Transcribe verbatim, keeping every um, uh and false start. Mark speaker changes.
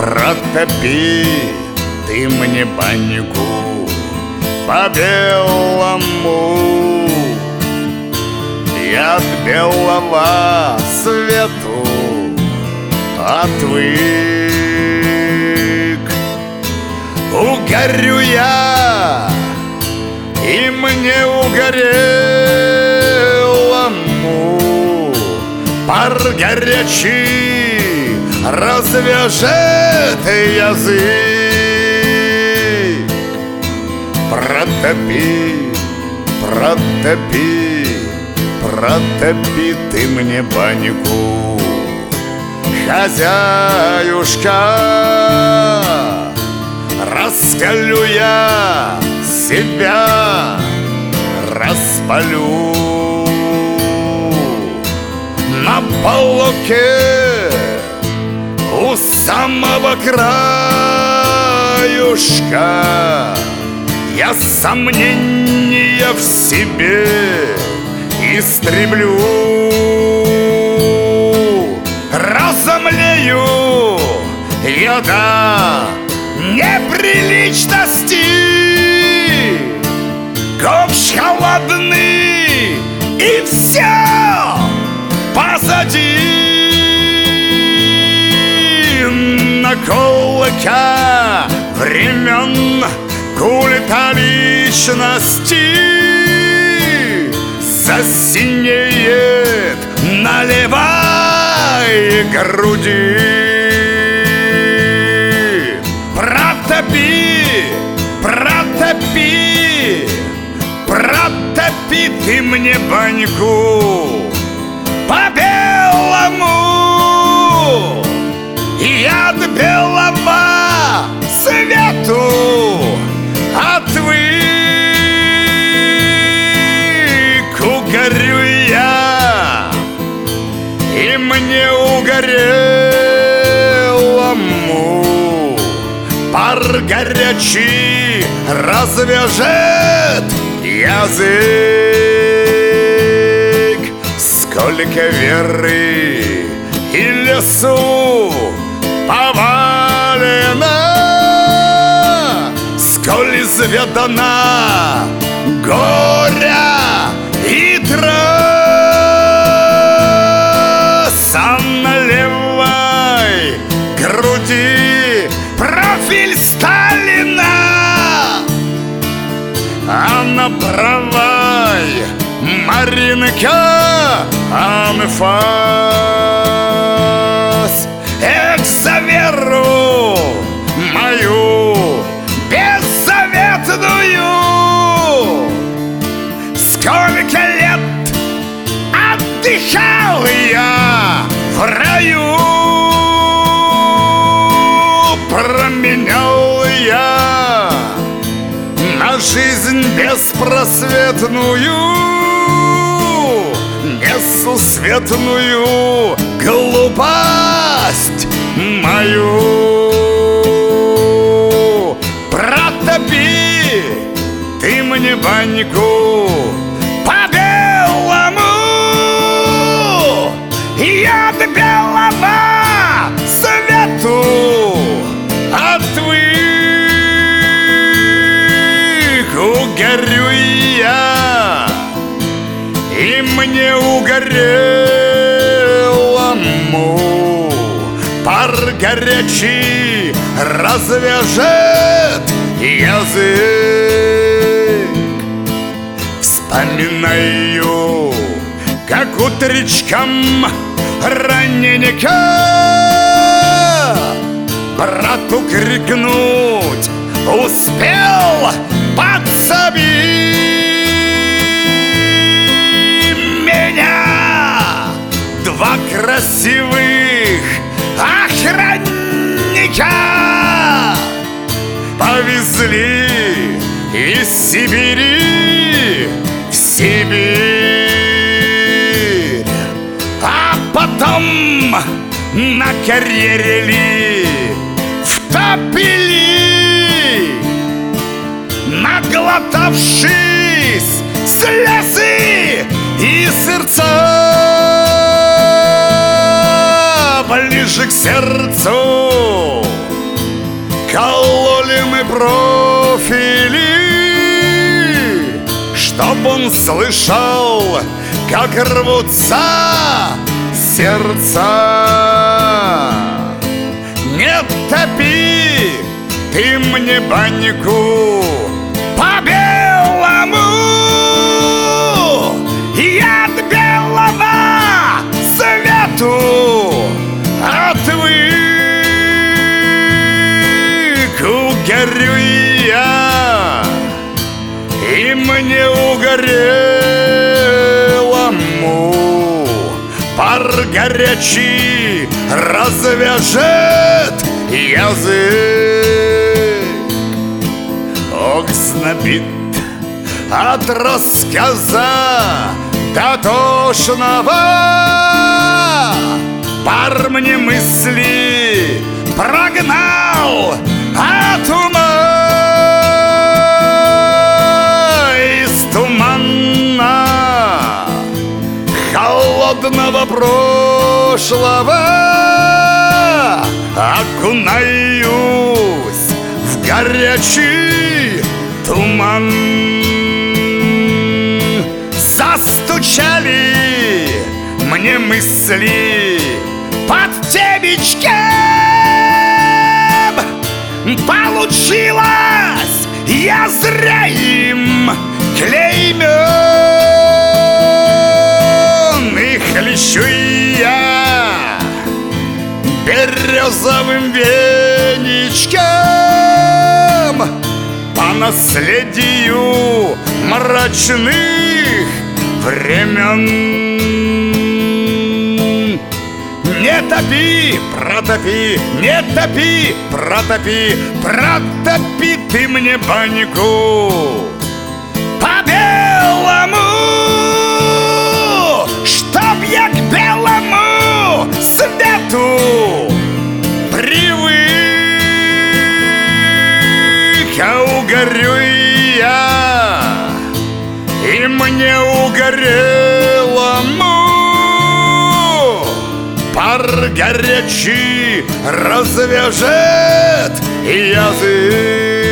Speaker 1: протопи ты мне баньку по белому. Я от белого свету отвык. Угорю я, и мне угорелому пар горячий развяжет язык. Протопи, протопи, протопи ты мне баньку, хозяюшка. Раскалю я себя, распалю на полоке у самого краюшка. Я сомнения в себе истреблю, разомлею я до неприличности. Ковш холодный, и все позади. Наколка времен культа личности засинеет на левой груди. Протопи, протопи, протопи ты мне баньку по белому. Я от белого свету отвык. Угорю я, и мне угорелому пар горячий развяжет язык. Сколько веры и лесу повалено, сколь изведано горя и трасса. На левой груди профиль Сталина, а на правой Маринка анфас. Эх, за веру мою беззаветную, сколько лет отдыхал я в раю. Променял я на жизнь беспросветную, несусветную глупость мою. Протопи ты мне баньку по белому. Я от белого свету отвык. Угорю я, и мне угорелому пар горячий развяжет язык. Вспоминаю, как утречком раненько брату крикнуть успел подсоби. Меня два красивых охранника повезли из Сибири в Сибирь, а потом на карьере втопили, наглотавшись слезы и сердца ближе к сердцу профили, чтоб он слышал, как рвутся сердца. Не топи ты мне баньку по-белому, я от белого свету отвык. Угорю я, и мне угорелому пар горячий развяжет язык. Ох, знобит от рассказа дотошного, пар мне мысли прогнал от ума. Из тумана холодного прошлого окунаюсь в горячий туман. Застучали мне мысли под темечком, получилось, я зря им клеймен. И хлещу я березовым веничком по наследию мрачных времен. Не топи, протопи, не топи, протопи, протопи ты мне баньку по-белому, чтоб я к белому свету привык. А угорю я, и мне угорелому пар горячий развяжет язык.